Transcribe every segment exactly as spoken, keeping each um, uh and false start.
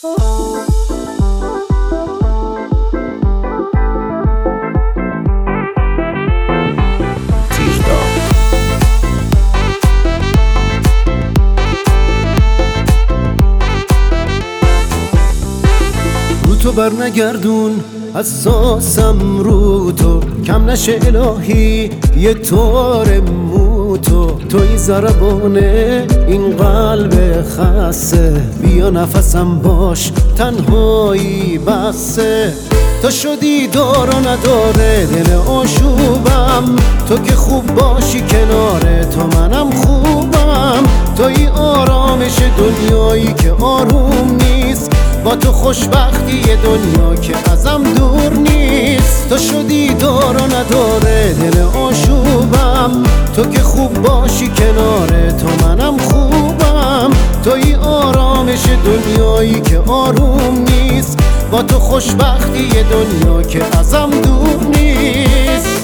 تو بر نگردون حساسم رو تو، کم نشه الهی یه طور مو تو. توی ضربانه این قلب خسته، بیا نفسم باش تنهایی بسه. تو شدی دار و نداره دل آشوبم، تو که خوب باشی کناره تو منم خوبم. توی آرامش دنیایی که آروم نیست، با تو خوشبختی یه دنیا که ازم دور نیست. تو شدی دار و نداره دل آشوبم، تو که خوب باشی کناره تو منم خوبم. توی آرامش دنیایی که آروم نیست، با تو خوشبختی یه دنیا که ازم دور نیست.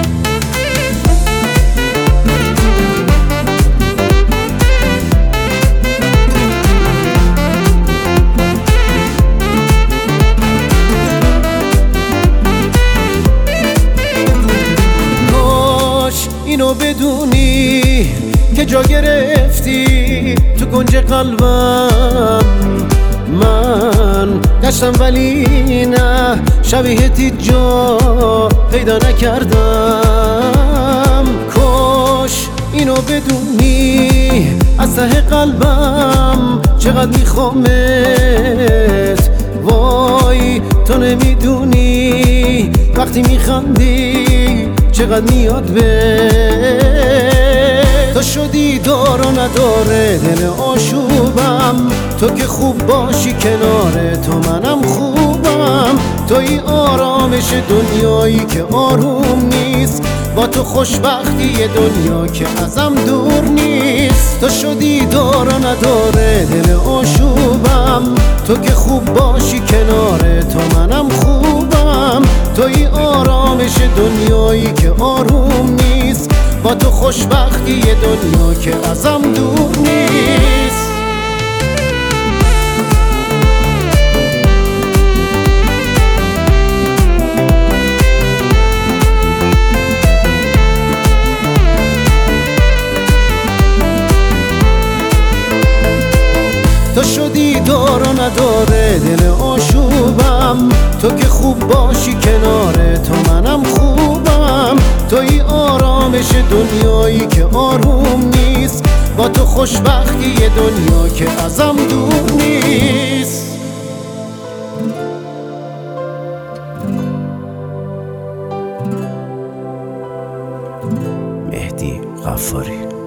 اینو بدونی که جا گرفتی تو کنج قلبم. من گشتم ولی نه شبیهتی جا پیدا نکردم. کاش اینو بدونی از ته قلبم چقدر میخوامت. وای تو نمیدونی وقتی میخندی چقدر میاد به. تو شدی دار و نداره دل آشوبم، تو که خوب باشی کناره تو منم خوبم. توی آرامش دنیایی که آروم نیست، با تو خوشبختی یه دنیا که ازم دور نیست. تو شدی دار و نداره دل آشوبم، تو که خوب باشی کناره تو منم خوبم. توی آرامش دنیایی که آروم نیست، با تو خوشبختی یه دنیا که ازم دور نیست. تو شدی دار و نداره دل آشوبم، تو که خوب باشی کناره تو منم خوبم. توی آرامش دنیایی که آروم نیست، با تو خوشبختی یه دنیا که ازم دور نیست. مهدی غفاری.